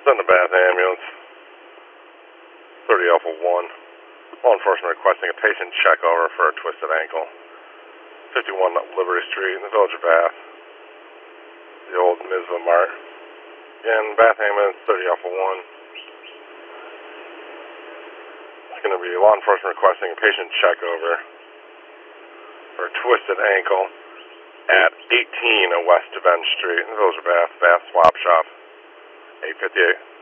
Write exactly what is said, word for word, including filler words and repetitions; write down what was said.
Send a Bath ambulance. thirty Alpha one. Law enforcement requesting a patient check over for a twisted ankle. fifty-one Liberty Street in the village of Bath. The old Mizva Mart. Again, Bath ambulance, thirty Alpha one. It's going to be law enforcement requesting a patient check over for a twisted ankle at eighteen West Devon Street in the village of Bath. Bath Swap Shop. eight fifty-eight.